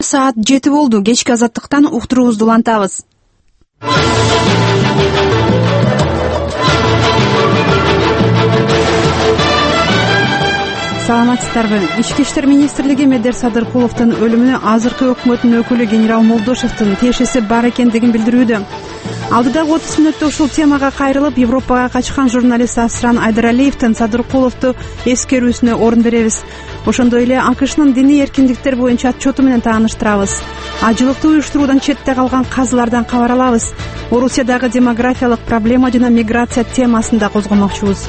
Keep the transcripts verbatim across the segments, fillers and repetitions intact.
саат жети болду. Кечки азаттыктан уктуруубузду улантабыз. Саламатсыздарбы? Ички иштер министрлиги Медер Садыркуловдун өлүмүнө азыркы өкмөттүн өкүлү генерал Молдошевдун тиешеси бар экендигин билдирүүдө. Алдыдагы отуз мүнөттө ушул темага кайрылып, Европага качкан журналист Асран Айдаралиевдин Садыркуловду эскерүүсүнө орун беребиз. Ошондой эле АКШнын диний эркиндиктер боюнча отчету менен тааныштырабыз. Ажылыкты уюштуруудан четте калган казылардан кабар алабыз. Орусиядагы демографиялык проблема жана миграция темасын да козгомокчубуз.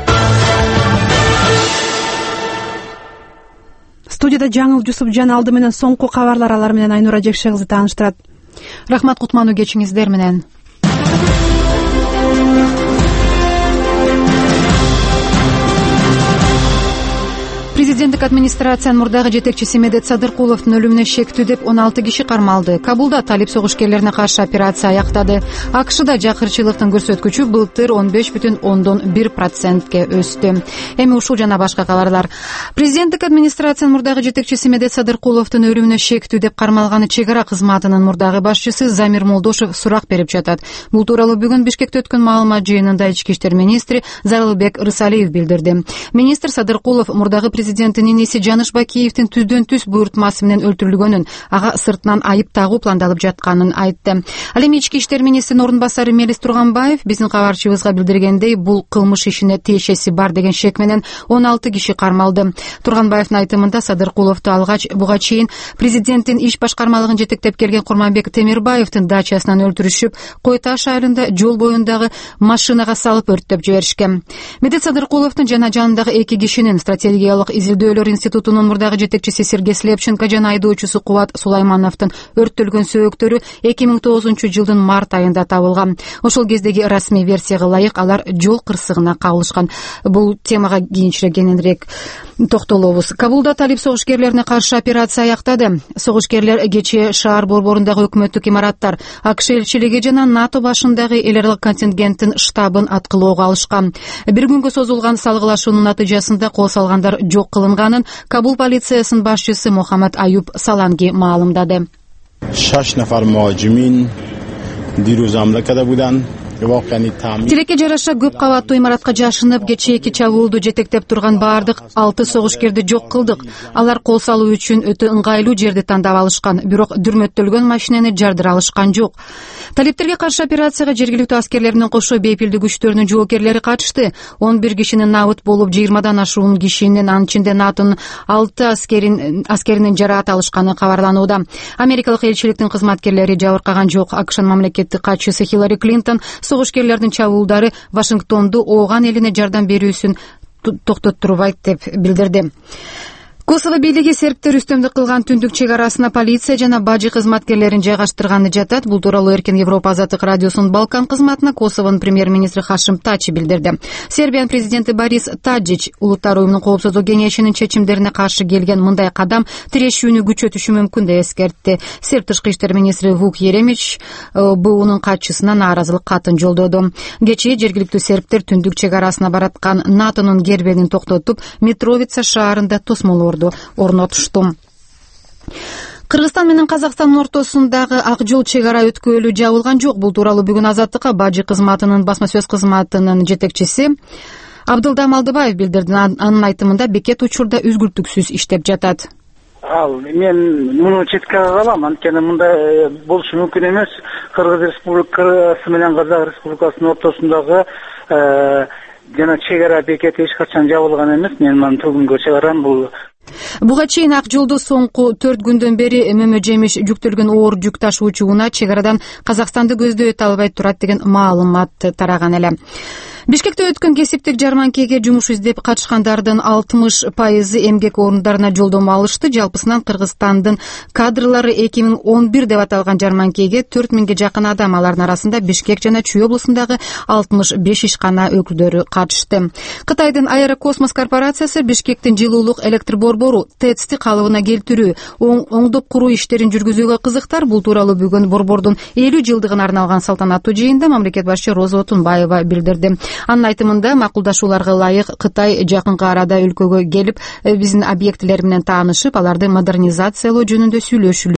Студияда Жаңыл Жусупжан алды менен соңку кабарлар, алар менен Айнура Жекше кызы тааныштырат. Рахмат, кутмануу кечиңиздер менен. Президенттик администрациянын мурдагы жетекчиси Медет Садыркуловдун өлүмүнө шектүү деп он алты киши кармалды. Кабулда талип согушкерлерине каршы операция аяктады. АКШда жакырчылыктын көрсөткүчү былтыр он беш бүтүн ондон бир процентке өстү. Эми ушул жана башка кабарлар. Президенттик администрациянын мурдагы жетекчиси Медет Садыркуловдун өлүмүнө шектүү деп кармалганы чек ара кызматынын мурдагы башчысы Замир Молдошев сурак берип жатат. Бул тууралуу бүгүн Бишкекте өткөн маалымат жыйынында ички иштер министри Зарылбек Рысалиев билдирди. Министр Садыркулов мурдагы президенттин иниси Жаныш Бакиевдин түздөн түз буйртмасы менен өлтүрүлгөнүн, ага сыртынан айып тагуу пландалып жатканын айтты. Ал эми ички иштер министринин орун басары Мелис Турганбаев биздин кабарчыбызга билдиргендей, бул кылмыш ишине тиешеси бар деген шек менен он алты киши кармалды. Турганбаевдин айтымында Садыркуловду алгач буга чейин президенттин иш башкармалыгын жетектеп келген Курманбек Темирбаевдин дачасынан өлтүрүшүп, Кой Таш айылында жол боюндагы машинага салып өрттөп жиберишкен. Медет Садыркуловдун жана жанындагы эки кишинин стратегиялык изилдөөлөр институтунун мурдагы жетекчиси Сергей Слепченко жана айдоочусу Кубат Сулаймановдун өрттөлгөн сөөгтөрү эки миң тогузунчу жылдын март айында табылган. Ошол кездеги расмий версияга ылайык алар жол кырсыгына кабылышкан. Бул темага кийинчерээк кененирээк токтолобуз. Кабулда талип согушкерлерине каршы операция аяктады. Согушкерлер кечээ шаар борборундагы өкмөттүк имараттар, АКШ элчилиги жана НАТО башындагы эл аралык контингенттин штабын аткылоого алышкан. Бир күнгө созулган салгылашуунун натыйжасында кол салгандар жок кылынганын Кабул полициясынын башчысы Мухаммад Аюб Саланги маалымдады. шаш нафар муажимин дирӯз ҳамла карда буданд. Тилекке жараша көп кабаттуу имаратка жашынып, кечээки чабуулду жетектеп турган баардык алты согушкерди жок кылдык. Алар кол салуу үчүн өтө ыңгайлуу жерди тандап алышкан, бирок дүрмөттөлгөн машинени жардыра алышкан жок. Талиптерге каршы операцияга жергиликтүү аскерлер менен кошо бейпилдик күчтөрүнүн жоокерлери катышты. он бир кишинин набыт болуп, жыйырмадан ашуун кишинин, анын ичинде НАТОнун алты аскерин аскеринин жараат алышканы кабарланууда. Америкалык элчиликтин кызматкерлери жабыркаган жок. АКШнын мамлекеттик катчысы Хиллари Клинтон согушкерлердин чабуулдары Вашингтонду ооган элине жардам берүүсүн токтоттурбайт деп билдирди. Косово бийлиги сербтер үстөмдүк кылган түндүк чек арасына полиция жана бажы кызматкерлерин жайгаштырганы жатат. Бул тууралуу Эркин Европа азаттык радиосунун Балкан кызматына Косовонун премьер-министри Хашим Тачи билдирди. Сербиянын президенти Борис Таджич Улуттар уюмунун коопсуздук кеңешинин чечимдерине каршы келген мындай кадам тирешүүнү күчөтүшү мүмкүн деп эскертти. Серб тышкы иштер министри Вук Еремич буунун катчысына нааразылык катын жолдоду. Кечээ жергиликтүү сербтер түндүк чек арасына бараткан НАТОнун кербенин токтотуп, Митровица шаарында тосмолор орнотушту. Кыргызстан менен Казакстандын ортосундагы ак жол чек ара өткөлү жабылган жок. Бул тууралуу бүгүн Азаттыкка бажы кызматынын басма сөз кызматынын жетекчиси Абдылдам Алдыбаев билдирди. Анын айтымында бекет учурда үзгүлтүксүз иштеп жатат. Ал мен муну четке калам, анткени мындай болушу мүмкүн эмес. Кыргыз Республикасы менен Казак Республикасынын ортосундагы жана чек ара бекети эч качан жабылган эмес. Мен мына бүгүнгү чек арам бул. Буга чейин ак жолдо соңку төрт күндөн бери мөмө жемиш жүктөлгөн оор жүк ташуучу унаа чек арадан Казакстанды көздөй өтө албай турат деген маалымат тараган эле. Бишкекте өткөн кесиптик жарманкеге жумуш издеп катышкандардын алтымыш пайызы эмгек орундарына жолдомо алышты. Жалпысынан Кыргызстандын кадрлары эки миң он бир деп аталган жарманкеге төрт миңге жакын адам, алардын арасында Бишкек жана Чүй облусундагы алтымыш беш ишкана өкүлдөрү катышты. Кытайдын Аэрокосмос корпорациясы Бишкектин жылуулук электр борбору ТЭЦти калыбына келтирүү, оңдоп куруу иштерин жүргүзүүгө кызыктар. Бул тууралуу бүгүн борбордун элүү жылдыгына арналган салтанаттуу жыйында мамлекет башчы Роза Отунбаева билдирди. Анын айтымында макулдашууларга ылайык Кытай жакынкы арада өлкөгө келип, биздин объектилер менен таанышып, аларды модернизациялоо жөнүндө сүйлөшүлүү